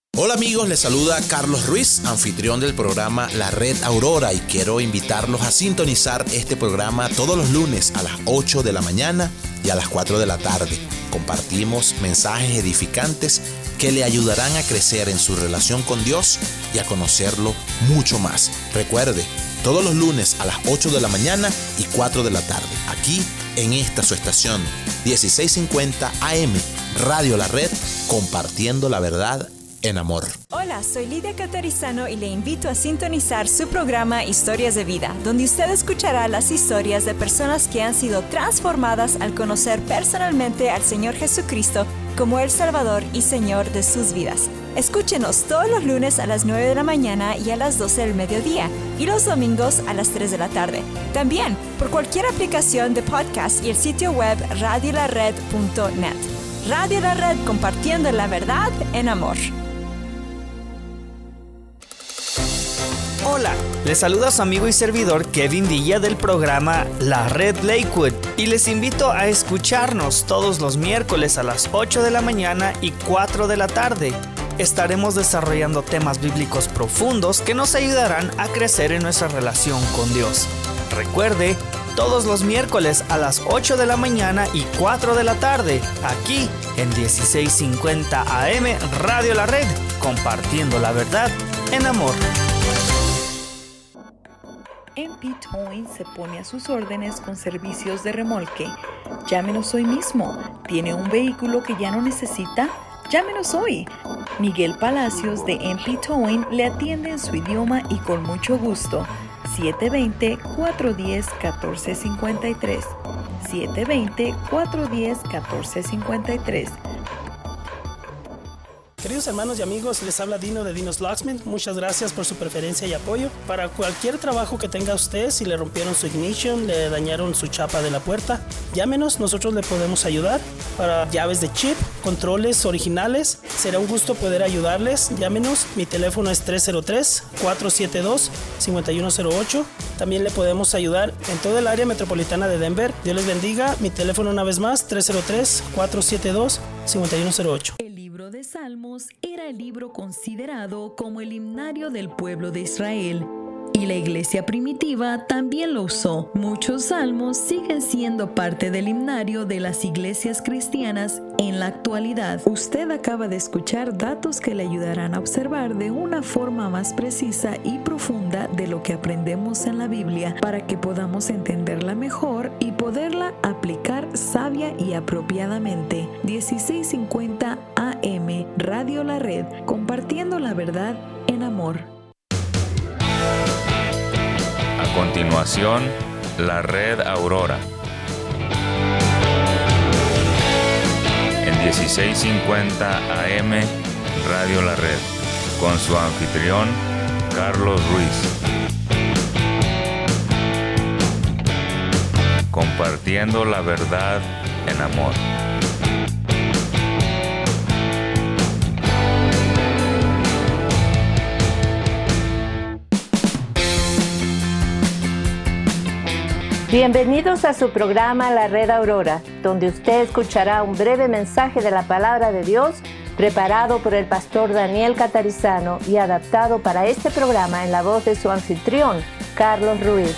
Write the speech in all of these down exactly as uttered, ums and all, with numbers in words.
Hola amigos, les saluda Carlos Ruiz, anfitrión del programa La Red Aurora, y quiero invitarlos a sintonizar este programa todos los lunes a las ocho de la mañana y a las cuatro de la tarde. Compartimos mensajes edificantes que le ayudarán a crecer en su relación con Dios y a conocerlo mucho más. Recuerde, todos los lunes a las ocho de la mañana y cuatro de la tarde, aquí en esta su estación dieciséis cincuenta A M, Radio La Red, compartiendo la verdad en amor. Hola, soy Lidia Catarizano y le invito a sintonizar su programa Historias de Vida, donde usted escuchará las historias de personas que han sido transformadas al conocer personalmente al Señor Jesucristo como el Salvador y Señor de sus vidas. Escúchenos todos los lunes a las nueve de la mañana y a las doce del mediodía, y los domingos a las tres de la tarde. También por cualquier aplicación de podcast y el sitio web radio la red punto net. Radio La Red, compartiendo la verdad en amor. Hola, les saluda su amigo y servidor Kevin Villa del programa La Red Lakewood, y les invito a escucharnos todos los miércoles a las ocho de la mañana y cuatro de la tarde. Estaremos desarrollando temas bíblicos profundos que nos ayudarán a crecer en nuestra relación con Dios. Recuerde, todos los miércoles a las ocho de la mañana y cuatro de la tarde, aquí en dieciséis cincuenta A M Radio La Red, compartiendo la verdad en amor. M P Towing se pone a sus órdenes con servicios de remolque. Llámenos hoy mismo. ¿Tiene un vehículo que ya no necesita? Llámenos hoy. Miguel Palacios de M P Towing le atiende en su idioma y con mucho gusto. siete dos cero, cuatro uno cero, uno cuatro cinco tres. siete dos cero, cuatro uno cero, uno cuatro cinco tres. Queridos hermanos y amigos, les habla Dino de Dino's Locksmith. Muchas gracias por su preferencia y apoyo. Para cualquier trabajo que tenga usted, si le rompieron su ignition, le dañaron su chapa de la puerta, llámenos, nosotros le podemos ayudar. Para llaves de chip, controles originales, será un gusto poder ayudarles. Llámenos, mi teléfono es tres cero tres, cuatro siete dos, cinco uno cero ocho. También le podemos ayudar en todo el área metropolitana de Denver. Dios les bendiga. Mi teléfono una vez más, tres cero tres, cuatro siete dos, cinco uno cero ocho. El libro de Salmos era el libro considerado como el himnario del pueblo de Israel, y la iglesia primitiva también lo usó. Muchos salmos siguen siendo parte del himnario de las iglesias cristianas en la actualidad. Usted acaba de escuchar datos que le ayudarán a observar de una forma más precisa y profunda de lo que aprendemos en la Biblia, para que podamos entenderla mejor y poderla aplicar sabia y apropiadamente. dieciséis cincuenta A M Radio La Red, compartiendo la verdad en amor. A continuación, La Red Aurora. En dieciséis cincuenta A M Radio La Red, con su anfitrión Carlos Ruiz. Compartiendo la verdad en amor. Bienvenidos a su programa La Red Aurora, donde usted escuchará un breve mensaje de la Palabra de Dios preparado por el pastor Daniel Catarizano y adaptado para este programa en la voz de su anfitrión, Carlos Ruiz.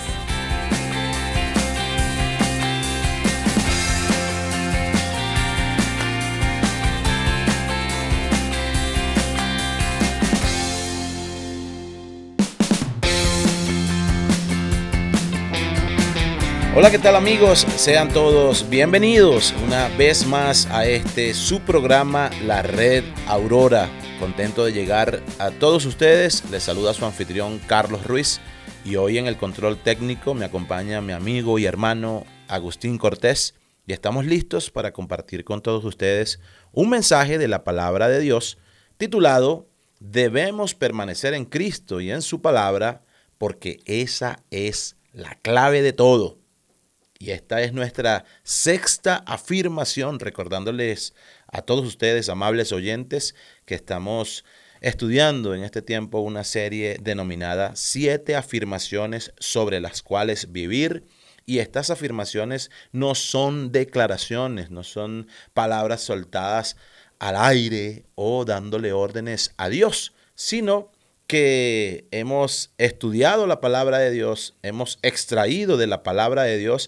Hola, ¿qué tal amigos? Sean todos bienvenidos una vez más a este su programa La Red Aurora. Contento de llegar a todos ustedes. Les saluda su anfitrión Carlos Ruiz, y hoy en el control técnico me acompaña mi amigo y hermano Agustín Cortés, y estamos listos para compartir con todos ustedes un mensaje de la palabra de Dios titulado Debemos permanecer en Cristo y en su palabra, porque esa es la clave de todo. Y esta es nuestra sexta afirmación, recordándoles a todos ustedes, amables oyentes, que estamos estudiando en este tiempo una serie denominada Siete afirmaciones sobre las cuales vivir. Y estas afirmaciones no son declaraciones, no son palabras soltadas al aire o dándole órdenes a Dios, sino que hemos estudiado la palabra de Dios, hemos extraído de la palabra de Dios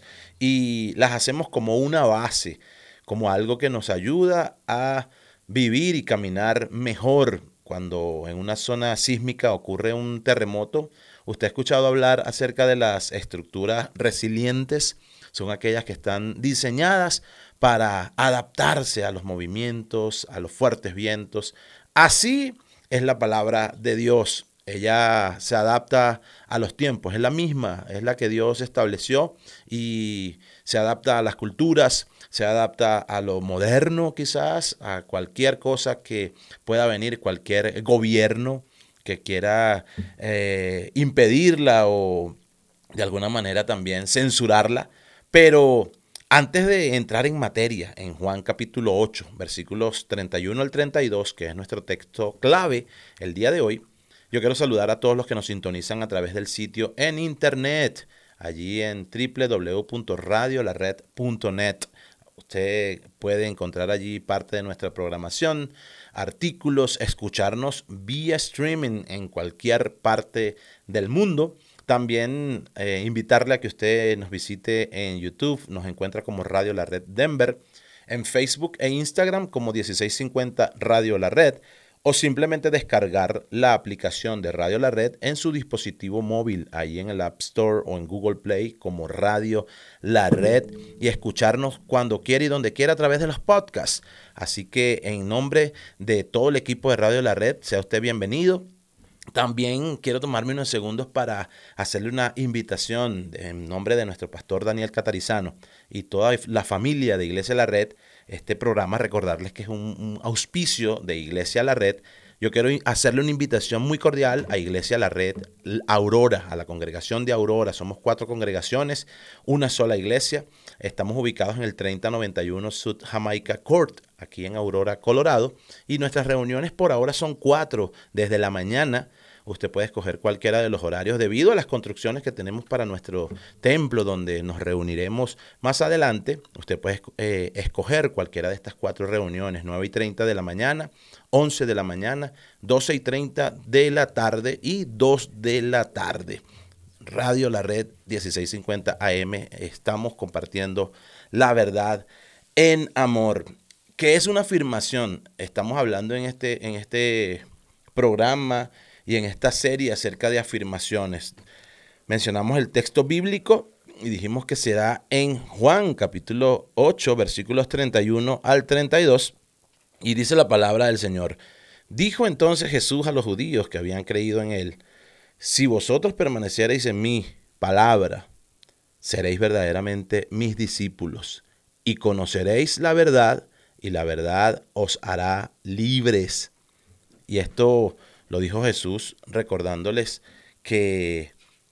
y las hacemos como una base, como algo que nos ayuda a vivir y caminar mejor. Cuando en una zona sísmica ocurre un terremoto, usted ha escuchado hablar acerca de las estructuras resilientes. Son aquellas que están diseñadas para adaptarse a los movimientos, a los fuertes vientos. Así es la palabra de Dios. Ella se adapta a los tiempos, es la misma, es la que Dios estableció y se adapta a las culturas, se adapta a lo moderno quizás, a cualquier cosa que pueda venir, cualquier gobierno que quiera eh, impedirla o de alguna manera también censurarla. Pero antes de entrar en materia, en Juan capítulo ocho, versículos treinta y uno al treinta y dos, que es nuestro texto clave el día de hoy, yo quiero saludar a todos los que nos sintonizan a través del sitio en internet, allí en doble u doble u doble u punto radio la red punto net. Usted puede encontrar allí parte de nuestra programación, artículos, escucharnos vía streaming en cualquier parte del mundo. También eh, invitarle a que usted nos visite en YouTube, nos encuentra como Radio La Red Denver, en Facebook e Instagram como dieciséis cincuenta Radio La Red, o simplemente descargar la aplicación de Radio La Red en su dispositivo móvil, ahí en el App Store o en Google Play como Radio La Red, y escucharnos cuando quiera y donde quiera a través de los podcasts. Así que en nombre de todo el equipo de Radio La Red, sea usted bienvenido. También quiero tomarme unos segundos para hacerle una invitación en nombre de nuestro pastor Daniel Catarizano y toda la familia de Iglesia La Red. Este programa, recordarles que es un, un auspicio de Iglesia La Red. Yo quiero hacerle una invitación muy cordial a Iglesia La Red Aurora, a la congregación de Aurora. Somos cuatro congregaciones, una sola iglesia. Estamos ubicados en el treinta noventa y uno South Jamaica Court, aquí en Aurora, Colorado. Y nuestras reuniones por ahora son cuatro, desde la mañana. Usted puede escoger cualquiera de los horarios debido a las construcciones que tenemos para nuestro templo, donde nos reuniremos más adelante. Usted puede eh, escoger cualquiera de estas cuatro reuniones, nueve y treinta de la mañana, once de la mañana, doce y treinta de la tarde y dos de la tarde. Radio La Red dieciséis cincuenta A M, estamos compartiendo la verdad en amor. ¿Qué es una afirmación? Estamos hablando en este, en este programa y en esta serie acerca de afirmaciones. Mencionamos el texto bíblico y dijimos que se da en Juan capítulo ocho, versículos treinta y uno al treinta y dos, y dice la palabra del Señor. Dijo entonces Jesús a los judíos que habían creído en él: si vosotros permaneciereis en mi palabra, seréis verdaderamente mis discípulos, y conoceréis la verdad, y la verdad os hará libres. Y esto lo dijo Jesús recordándoles que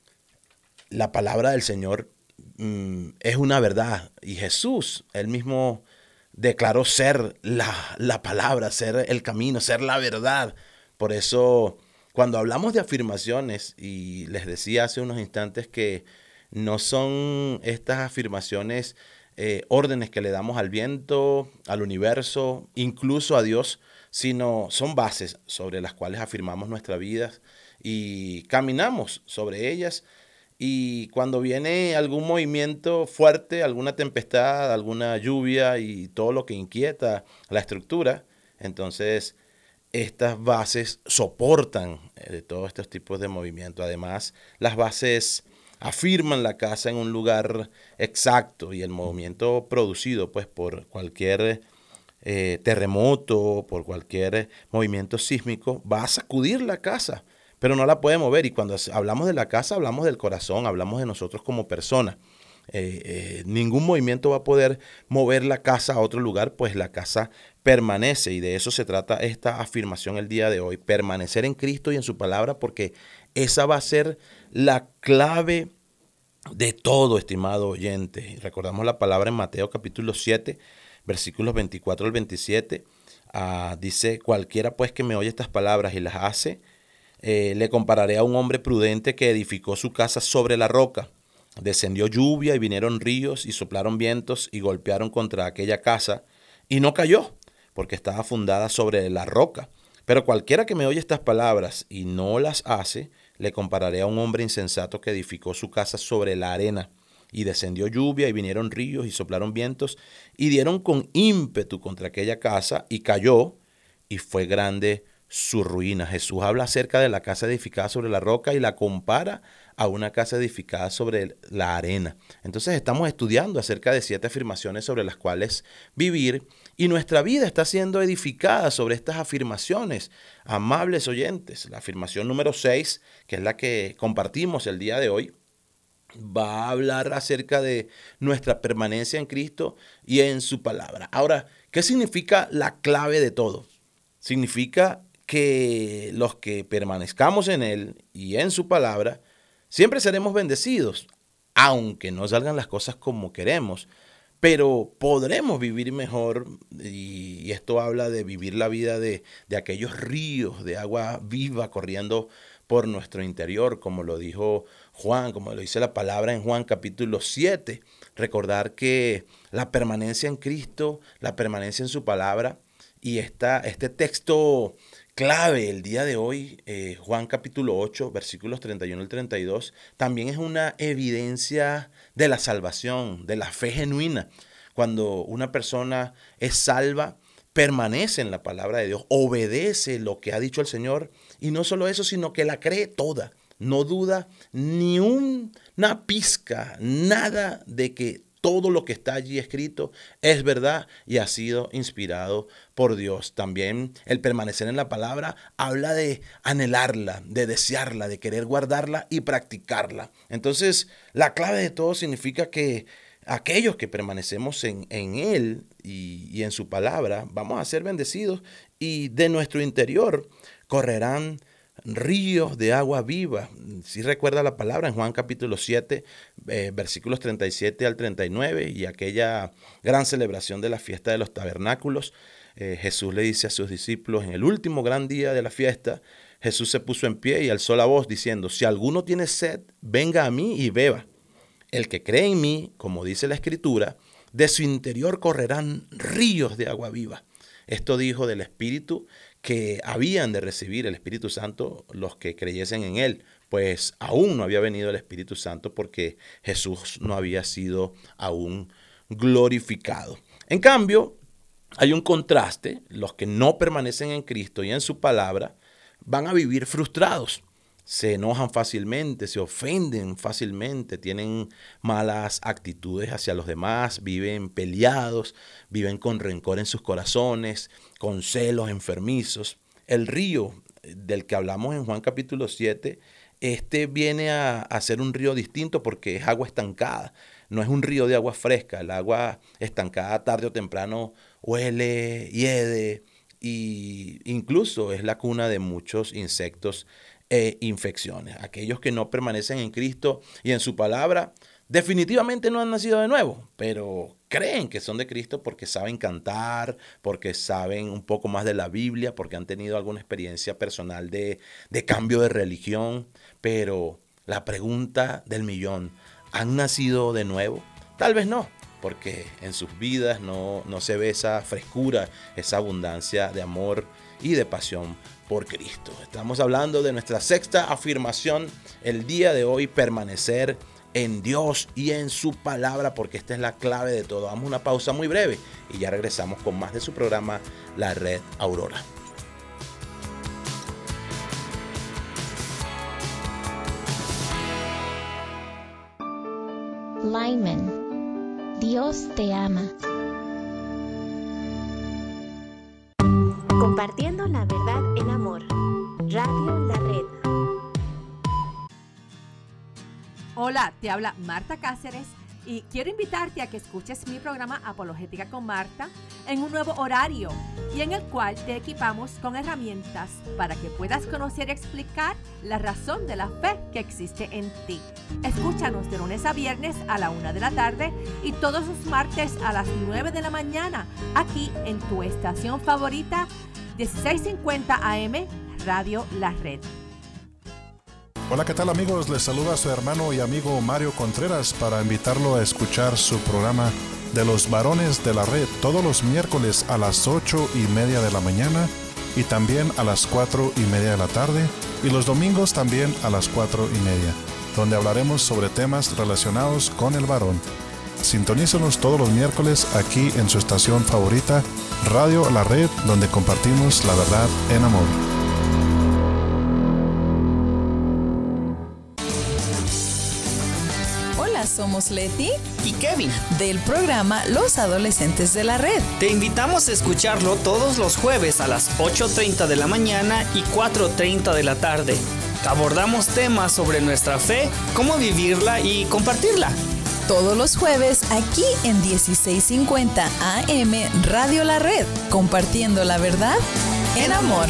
la palabra del Señor mm, es una verdad. Y Jesús, él mismo declaró ser la, la palabra, ser el camino, ser la verdad. Por eso, cuando hablamos de afirmaciones, y les decía hace unos instantes que no son estas afirmaciones eh, órdenes que le damos al viento, al universo, incluso a Dios, sino son bases sobre las cuales afirmamos nuestra vida y caminamos sobre ellas. Y cuando viene algún movimiento fuerte, alguna tempestad, alguna lluvia y todo lo que inquieta la estructura, entonces estas bases soportan de todos estos tipos de movimiento. Además, las bases afirman la casa en un lugar exacto, y el movimiento producido pues por cualquier Eh, terremoto, por cualquier movimiento sísmico, va a sacudir la casa, pero no la puede mover. Y cuando hablamos de la casa, hablamos del corazón, hablamos de nosotros como personas. Eh, eh, ningún movimiento va a poder mover la casa a otro lugar, pues la casa permanece, y de eso se trata esta afirmación el día de hoy: permanecer en Cristo y en su palabra, porque esa va a ser la clave de todo, estimado oyente. Recordamos la palabra en Mateo capítulo siete, versículos veinticuatro al veintisiete, uh, dice: cualquiera pues que me oye estas palabras y las hace, eh, le compararé a un hombre prudente que edificó su casa sobre la roca. Descendió lluvia y vinieron ríos y soplaron vientos y golpearon contra aquella casa, y no cayó, porque estaba fundada sobre la roca. Pero cualquiera que me oye estas palabras y no las hace, le compararé a un hombre insensato que edificó su casa sobre la arena. Y descendió lluvia, y vinieron ríos, y soplaron vientos, y dieron con ímpetu contra aquella casa, y cayó, y fue grande su ruina. Jesús habla acerca de la casa edificada sobre la roca y la compara a una casa edificada sobre la arena. Entonces estamos estudiando acerca de siete afirmaciones sobre las cuales vivir, y nuestra vida está siendo edificada sobre estas afirmaciones. Amables oyentes, la afirmación número seis, que es la que compartimos el día de hoy, va a hablar acerca de nuestra permanencia en Cristo y en su palabra. Ahora, ¿qué significa la clave de todo? Significa que los que permanezcamos en Él y en su palabra, siempre seremos bendecidos, aunque no salgan las cosas como queremos, pero podremos vivir mejor, y esto habla de vivir la vida de, de aquellos ríos de agua viva corriendo por nuestro interior, como lo dijo Juan, como lo dice la palabra en Juan capítulo siete. Recordar que la permanencia en Cristo, la permanencia en su palabra, y esta, este texto clave el día de hoy, eh, Juan capítulo ocho, versículos treinta y uno al treinta y dos, también es una evidencia de la salvación, de la fe genuina. Cuando una persona es salva, permanece en la palabra de Dios, obedece lo que ha dicho el Señor, y no solo eso, sino que la cree toda. No duda ni una pizca, nada de que todo lo que está allí escrito es verdad y ha sido inspirado por Dios. También el permanecer en la palabra habla de anhelarla, de desearla, de querer guardarla y practicarla. Entonces, la clave de todo significa que aquellos que permanecemos en, en Él y, y en su palabra, vamos a ser bendecidos, y de nuestro interior correrán ríos de agua viva. Si recuerda la palabra en Juan capítulo siete, eh, versículos treinta y siete al treinta y nueve, y aquella gran celebración de la fiesta de los tabernáculos, eh, Jesús le dice a sus discípulos, en el último gran día de la fiesta, Jesús se puso en pie y alzó la voz diciendo: si alguno tiene sed, venga a mí y beba. El que cree en mí, como dice la Escritura, de su interior correrán ríos de agua viva. Esto dijo del Espíritu que habían de recibir el Espíritu Santo los que creyesen en Él, pues aún no había venido el Espíritu Santo porque Jesús no había sido aún glorificado. En cambio, hay un contraste. Los que no permanecen en Cristo y en su palabra van a vivir frustrados. Se enojan fácilmente, se ofenden fácilmente, tienen malas actitudes hacia los demás, viven peleados, viven con rencor en sus corazones, con celos enfermizos. El río del que hablamos en Juan capítulo siete, este viene a, a ser un río distinto porque es agua estancada. No es un río de agua fresca. El agua estancada tarde o temprano huele, hiede, e incluso es la cuna de muchos insectos e infecciones. Aquellos que no permanecen en Cristo y en su palabra definitivamente no han nacido de nuevo, pero creen que son de Cristo porque saben cantar, porque saben un poco más de la Biblia, porque han tenido alguna experiencia personal de, de cambio de religión. Pero la pregunta del millón, ¿han nacido de nuevo? Tal vez no, porque en sus vidas no, no se ve esa frescura, esa abundancia de amor y de pasión por Cristo. Estamos hablando de nuestra sexta afirmación el día de hoy: permanecer en Dios y en su palabra, porque esta es la clave de todo. Damos una pausa muy breve y ya regresamos con más de su programa La Red Aurora. Lyman, Dios te ama. Compartiendo la verdad en amor. Radio La Red. Hola, te habla Marta Cáceres y quiero invitarte a que escuches mi programa Apologética con Marta en un nuevo horario y en el cual te equipamos con herramientas para que puedas conocer y explicar la razón de la fe que existe en ti. Escúchanos de lunes a viernes a la una de la tarde y todos los martes a las nueve de la mañana aquí en tu estación favorita dieciséis cincuenta A M Radio La Red. Hola, ¿qué tal amigos? Les saluda a su hermano y amigo Mario Contreras para invitarlo a escuchar su programa de los varones de la red todos los miércoles a las ocho y media de la mañana y también a las cuatro y media de la tarde, y los domingos también a las cuatro y media, donde hablaremos sobre temas relacionados con el varón. Sintonícenos todos los miércoles aquí en su estación favorita, Radio La Red, donde compartimos la verdad en amor. Hola, somos Leti y Kevin del programa Los Adolescentes de la Red. Te invitamos a escucharlo todos los jueves a las ocho treinta de la mañana y cuatro treinta de la tarde. Abordamos temas sobre nuestra fe, cómo vivirla y compartirla. Todos los jueves aquí en dieciséis cincuenta A M Radio La Red, compartiendo la verdad en amor.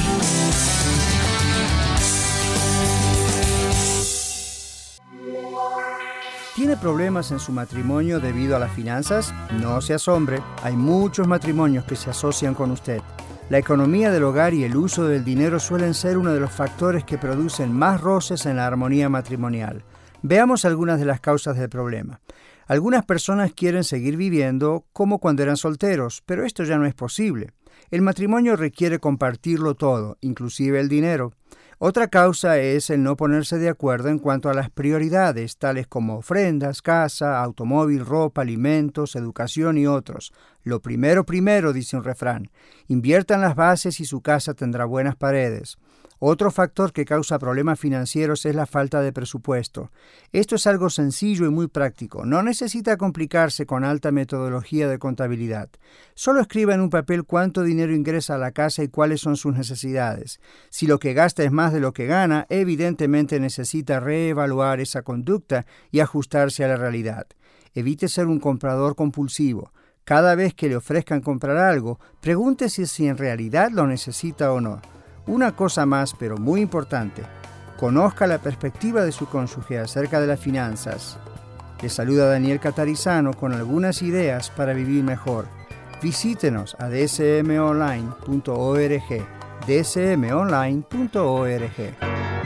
¿Tiene problemas en su matrimonio debido a las finanzas? No se asombre, hay muchos matrimonios que se asocian con usted. La economía del hogar y el uso del dinero suelen ser uno de los factores que producen más roces en la armonía matrimonial. Veamos algunas de las causas del problema. Algunas personas quieren seguir viviendo como cuando eran solteros, pero esto ya no es posible. El matrimonio requiere compartirlo todo, inclusive el dinero. Otra causa es el no ponerse de acuerdo en cuanto a las prioridades, tales como ofrendas, casa, automóvil, ropa, alimentos, educación y otros. Lo primero primero, dice un refrán. Inviertan las bases y su casa tendrá buenas paredes. Otro factor que causa problemas financieros es la falta de presupuesto. Esto es algo sencillo y muy práctico. No necesita complicarse con alta metodología de contabilidad. Solo escriba en un papel cuánto dinero ingresa a la casa y cuáles son sus necesidades. Si lo que gasta es más de lo que gana, evidentemente necesita reevaluar esa conducta y ajustarse a la realidad. Evite ser un comprador compulsivo. Cada vez que le ofrezcan comprar algo, pregúntese si en realidad lo necesita o no. Una cosa más, pero muy importante, conozca la perspectiva de su cónyuge acerca de las finanzas. Le saluda Daniel Catarizano con algunas ideas para vivir mejor. Visítenos a d s m online punto org, d s m online punto org.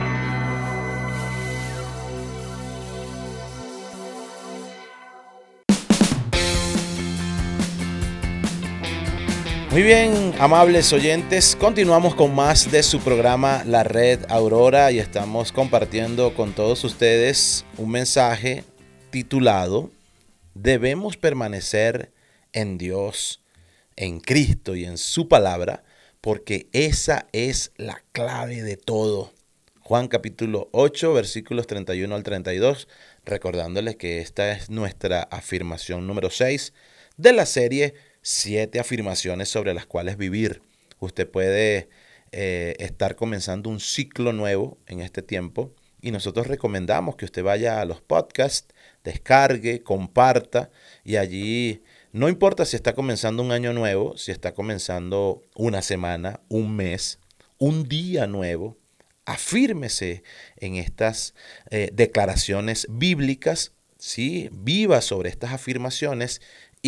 Muy bien, amables oyentes, continuamos con más de su programa La Red Aurora y estamos compartiendo con todos ustedes un mensaje titulado Debemos permanecer en Dios, en Cristo y en su palabra, porque esa es la clave de todo. Juan capítulo ocho, versículos treinta y uno al treinta y dos, recordándoles que esta es nuestra afirmación número seis de la serie Siete afirmaciones sobre las cuales vivir. Usted puede eh, estar comenzando un ciclo nuevo en este tiempo y nosotros recomendamos que usted vaya a los podcasts, descargue, comparta y allí no importa si está comenzando un año nuevo, si está comenzando una semana, un mes, un día nuevo, afírmese en estas eh, declaraciones bíblicas, ¿sí? Viva sobre estas afirmaciones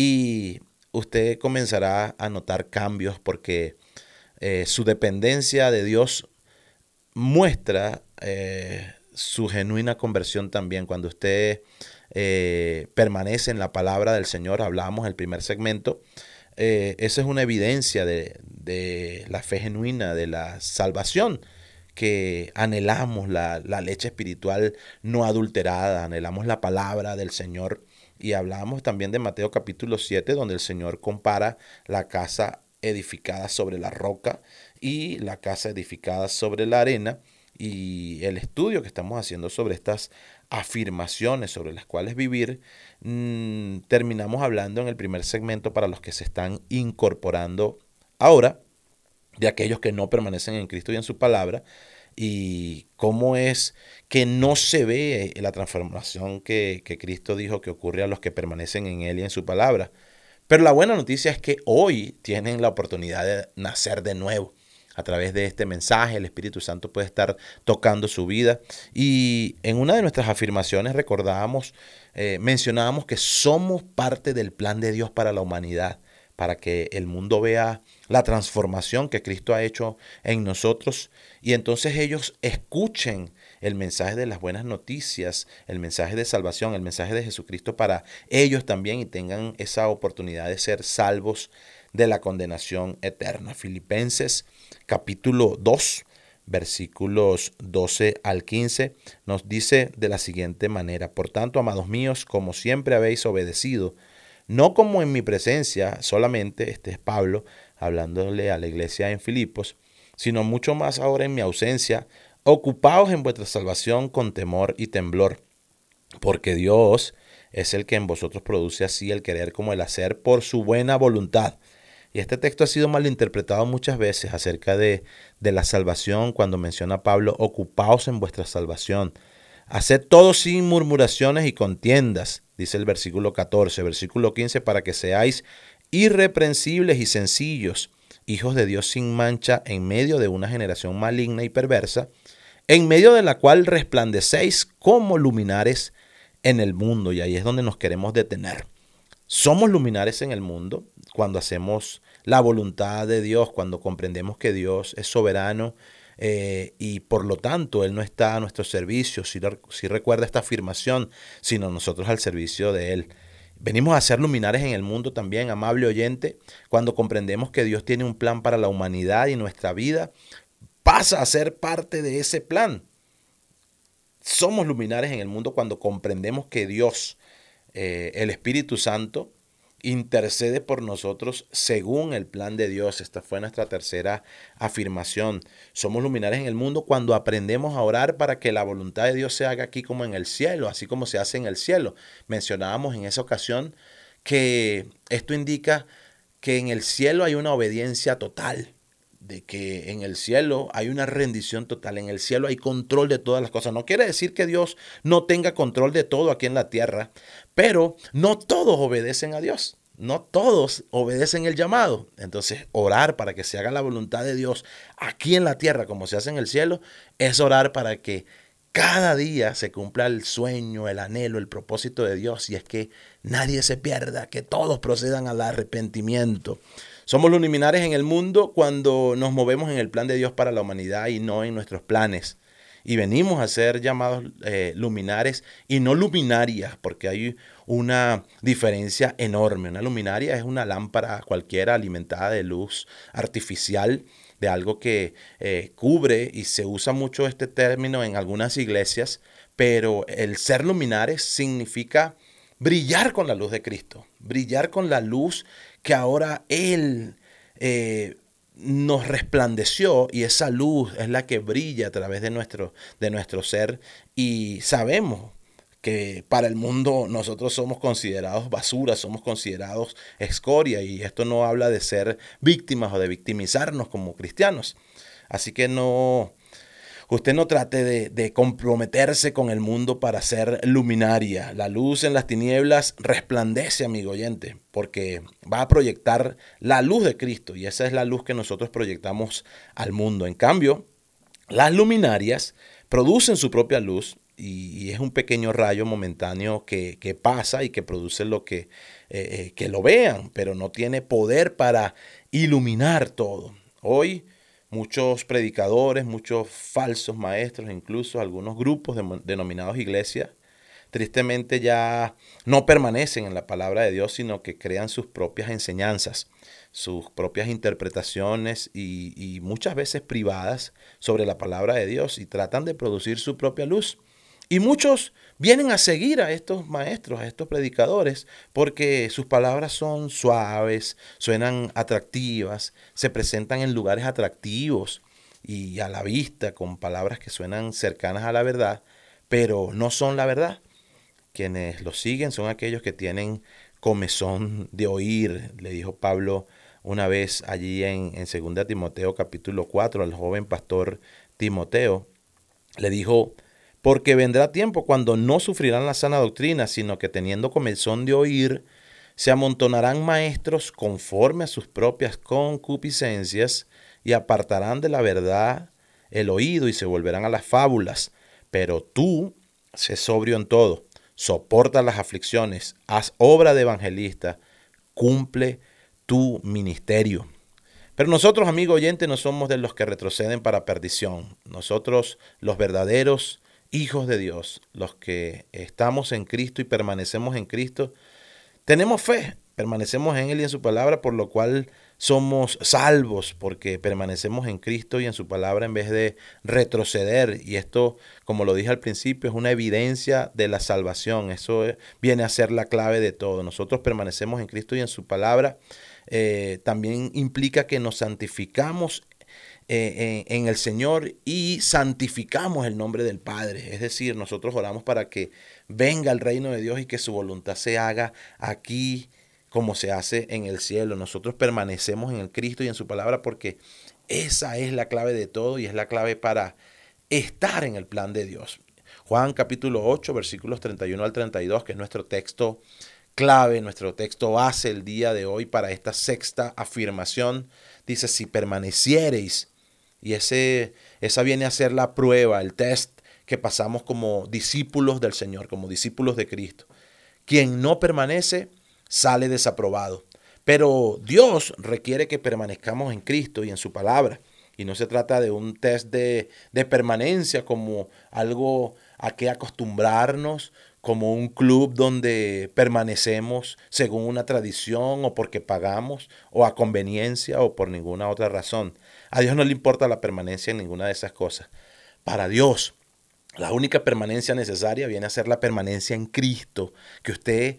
y usted comenzará a notar cambios porque eh, su dependencia de Dios muestra eh, su genuina conversión también. Cuando usted eh, permanece en la palabra del Señor, hablábamos en el primer segmento, eh, esa es una evidencia de, de la fe genuina, de la salvación, que anhelamos la, la leche espiritual no adulterada, anhelamos la palabra del Señor. Y hablábamos también de Mateo capítulo siete, donde el Señor compara la casa edificada sobre la roca y la casa edificada sobre la arena. Y el estudio que estamos haciendo sobre estas afirmaciones sobre las cuales vivir, mmm, terminamos hablando en el primer segmento para los que se están incorporando ahora, de aquellos que no permanecen en Cristo y en su palabra, y cómo es que no se ve la transformación que, que Cristo dijo que ocurre a los que permanecen en Él y en su palabra. Pero la buena noticia es que hoy tienen la oportunidad de nacer de nuevo. A través de este mensaje, el Espíritu Santo puede estar tocando su vida. Y en una de nuestras afirmaciones recordábamos, eh, mencionábamos que somos parte del plan de Dios para la humanidad, para que el mundo vea la transformación que Cristo ha hecho en nosotros y entonces ellos escuchen el mensaje de las buenas noticias, el mensaje de salvación, el mensaje de Jesucristo para ellos también y tengan esa oportunidad de ser salvos de la condenación eterna. Filipenses capítulo dos, versículos doce al quince, nos dice de la siguiente manera: por tanto, amados míos, como siempre habéis obedecido, no como en mi presencia solamente, este es Pablo hablándole a la iglesia en Filipos, sino mucho más ahora en mi ausencia, ocupaos en vuestra salvación con temor y temblor, porque Dios es el que en vosotros produce así el querer como el hacer por su buena voluntad. Y este texto ha sido malinterpretado muchas veces acerca de, de la salvación, cuando menciona Pablo, ocupaos en vuestra salvación. Haced todo sin murmuraciones y contiendas, dice el versículo catorce, versículo quince, para que seáis irreprensibles y sencillos, hijos de Dios sin mancha, en medio de una generación maligna y perversa, en medio de la cual resplandecéis como luminares en el mundo. Y ahí es donde nos queremos detener. Somos luminares en el mundo cuando hacemos la voluntad de Dios, cuando comprendemos que Dios es soberano eh, y por lo tanto Él no está a nuestro servicio, si, si recuerda esta afirmación, sino nosotros al servicio de Él. Venimos a ser luminares en el mundo también, amable oyente, cuando comprendemos que Dios tiene un plan para la humanidad y nuestra vida pasa a ser parte de ese plan. Somos luminares en el mundo cuando comprendemos que Dios, eh, el Espíritu Santo, intercede por nosotros según el plan de Dios. Esta fue nuestra tercera afirmación. Somos luminares en el mundo cuando aprendemos a orar para que la voluntad de Dios se haga aquí como en el cielo, así como se hace en el cielo. Mencionábamos en esa ocasión que esto indica que en el cielo hay una obediencia total, de que en el cielo hay una rendición total, en el cielo hay control de todas las cosas. No quiere decir que Dios no tenga control de todo aquí en la tierra, pero no todos obedecen a Dios, no todos obedecen el llamado. Entonces, orar para que se haga la voluntad de Dios aquí en la tierra como se hace en el cielo, es orar para que cada día se cumpla el sueño, el anhelo, el propósito de Dios, y es que nadie se pierda, que todos procedan al arrepentimiento. Somos luminares en el mundo cuando nos movemos en el plan de Dios para la humanidad y no en nuestros planes. Y venimos a ser llamados eh, luminares y no luminarias, porque hay una diferencia enorme. Una luminaria es una lámpara cualquiera alimentada de luz artificial, de algo que eh, cubre, y se usa mucho este término en algunas iglesias, pero el ser luminares significa brillar con la luz de Cristo, brillar con la luz que ahora Él eh, nos resplandeció, y esa luz es la que brilla a través de nuestro, de nuestro ser, y sabemos que para el mundo nosotros somos considerados basura, somos considerados escoria, y esto no habla de ser víctimas o de victimizarnos como cristianos. Así que no, usted no trate de, de comprometerse con el mundo para ser luminaria. La luz en las tinieblas resplandece, amigo oyente, porque va a proyectar la luz de Cristo, y esa es la luz que nosotros proyectamos al mundo. En cambio, las luminarias producen su propia luz, y, y es un pequeño rayo momentáneo que, que pasa y que produce lo que, eh, que lo vean, pero no tiene poder para iluminar todo. Hoy muchos predicadores, muchos falsos maestros, incluso algunos grupos de, denominados iglesias, tristemente ya no permanecen en la palabra de Dios, sino que crean sus propias enseñanzas, sus propias interpretaciones y, y muchas veces privadas sobre la palabra de Dios, y tratan de producir su propia luz. Y muchos vienen a seguir a estos maestros, a estos predicadores, porque sus palabras son suaves, suenan atractivas, se presentan en lugares atractivos y a la vista con palabras que suenan cercanas a la verdad, pero no son la verdad. Quienes los siguen son aquellos que tienen comezón de oír, le dijo Pablo una vez allí en, en segunda Timoteo capítulo cuatro al joven pastor Timoteo. Le dijo: porque vendrá tiempo cuando no sufrirán la sana doctrina, sino que teniendo comezón de oír, se amontonarán maestros conforme a sus propias concupiscencias, y apartarán de la verdad el oído y se volverán a las fábulas. Pero tú, sé sobrio en todo, soporta las aflicciones, haz obra de evangelista, cumple tu ministerio. Pero nosotros, amigo oyente, no somos de los que retroceden para perdición. Nosotros, los verdaderos hijos de Dios, los que estamos en Cristo y permanecemos en Cristo, tenemos fe, permanecemos en Él y en su palabra, por lo cual somos salvos, porque permanecemos en Cristo y en su palabra en vez de retroceder. Y esto, como lo dije al principio, es una evidencia de la salvación. Eso viene a ser la clave de todo. Nosotros permanecemos en Cristo y en su palabra. Eh, también implica que nos santificamos eh, en, en el Señor y santificamos el nombre del Padre. Es decir, nosotros oramos para que venga el reino de Dios y que su voluntad se haga aquí como se hace en el cielo. Nosotros permanecemos en el Cristo y en su palabra porque esa es la clave de todo y es la clave para estar en el plan de Dios. Juan capítulo ocho, versículos treinta y uno al treinta y dos, que es nuestro texto clave, nuestro texto base el día de hoy para esta sexta afirmación. Dice, si permaneciereis, y ese, esa viene a ser la prueba, el test que pasamos como discípulos del Señor, como discípulos de Cristo. Quien no permanece, sale desaprobado. Pero Dios requiere que permanezcamos en Cristo y en su palabra. Y no se trata de un test de, de permanencia como algo a que acostumbrarnos, como un club donde permanecemos según una tradición o porque pagamos o a conveniencia o por ninguna otra razón. A Dios no le importa la permanencia en ninguna de esas cosas. Para Dios, la única permanencia necesaria viene a ser la permanencia en Cristo, que usted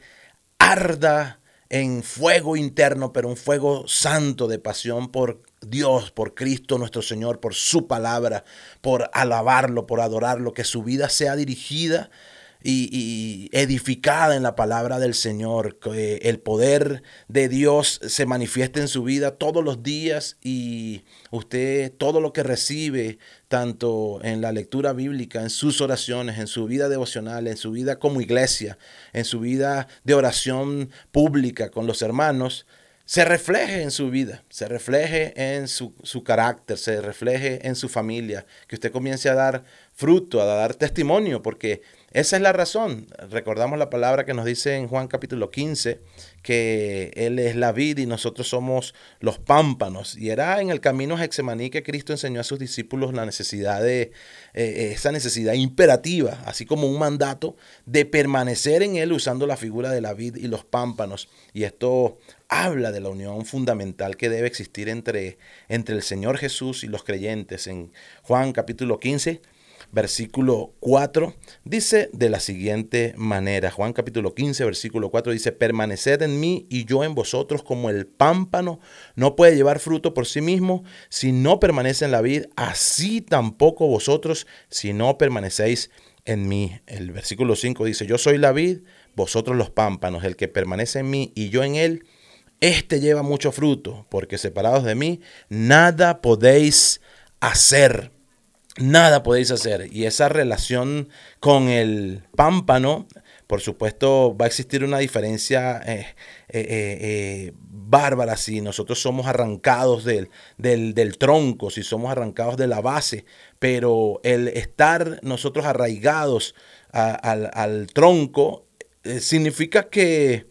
arda en fuego interno, pero un fuego santo de pasión por Dios, por Cristo nuestro Señor, por su palabra, por alabarlo, por adorarlo, que su vida sea dirigida y, y edificada en la palabra del Señor, que el poder de Dios se manifieste en su vida todos los días y usted todo lo que recibe, tanto en la lectura bíblica, en sus oraciones, en su vida devocional, en su vida como iglesia, en su vida de oración pública con los hermanos, se refleje en su vida, se refleje en su, su carácter, se refleje en su familia, que usted comience a dar fruto, a dar testimonio, porque esa es la razón. Recordamos la palabra que nos dice en Juan capítulo quince, que Él es la vid y nosotros somos los pámpanos. Y era en el camino a Getsemaní que Cristo enseñó a sus discípulos la necesidad de, eh, esa necesidad imperativa, así como un mandato de permanecer en Él usando la figura de la vid y los pámpanos. Y esto habla de la unión fundamental que debe existir entre, entre el Señor Jesús y los creyentes. En Juan capítulo quince, versículo cuatro, dice de la siguiente manera. Juan capítulo quince, versículo cuatro dice, permaneced en mí y yo en vosotros, como el pámpano no puede llevar fruto por sí mismo si no permanece en la vid, así tampoco vosotros si no permanecéis en mí. El versículo cinco dice, yo soy la vid, vosotros los pámpanos, el que permanece en mí y yo en él, este lleva mucho fruto, porque separados de mí nada podéis hacer. Nada podéis hacer. Y esa relación con el pámpano, por supuesto, va a existir una diferencia eh, eh, eh, bárbara si nosotros somos arrancados del, del, del tronco, si somos arrancados de la base. Pero el estar nosotros arraigados a, al, al tronco eh, significa que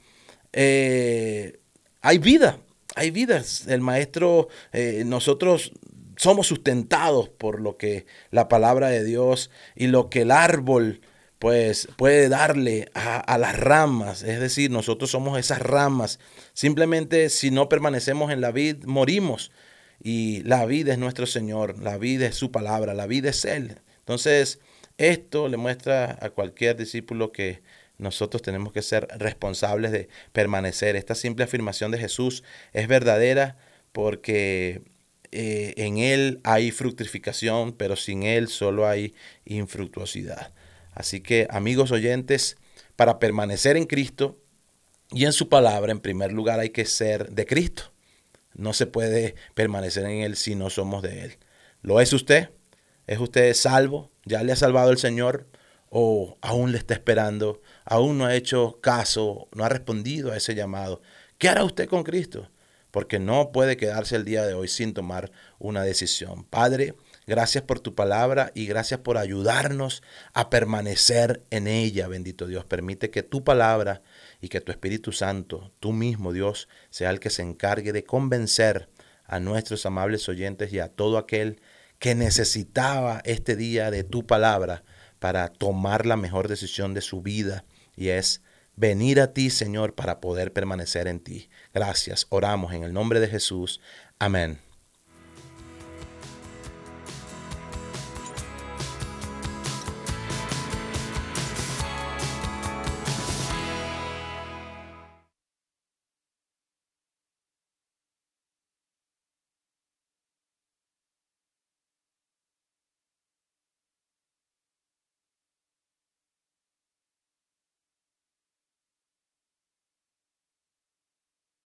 eh, hay vida, hay vida. El maestro, eh, nosotros somos sustentados por lo que la palabra de Dios y lo que el árbol pues puede darle a, a las ramas. Es decir, nosotros somos esas ramas. Simplemente si no permanecemos en la vid, morimos. Y la vida es nuestro Señor, la vida es su palabra, la vida es Él. Entonces, esto le muestra a cualquier discípulo que nosotros tenemos que ser responsables de permanecer. Esta simple afirmación de Jesús es verdadera porque Eh, en Él hay fructificación, pero sin Él solo hay infructuosidad. Así que, amigos oyentes, para permanecer en Cristo y en su palabra, en primer lugar hay que ser de Cristo. No se puede permanecer en Él si no somos de Él. ¿Lo es usted? ¿Es usted salvo? ¿Ya le ha salvado el Señor? ¿O aún le está esperando? ¿Aún no ha hecho caso? ¿No ha respondido a ese llamado? ¿Qué hará usted con Cristo? Porque no puede quedarse el día de hoy sin tomar una decisión. Padre, gracias por tu palabra y gracias por ayudarnos a permanecer en ella, bendito Dios. Permite que tu palabra y que tu Espíritu Santo, tú mismo, Dios, sea el que se encargue de convencer a nuestros amables oyentes y a todo aquel que necesitaba este día de tu palabra para tomar la mejor decisión de su vida, y es venir a ti, Señor, para poder permanecer en ti. Gracias. Oramos en el nombre de Jesús. Amén.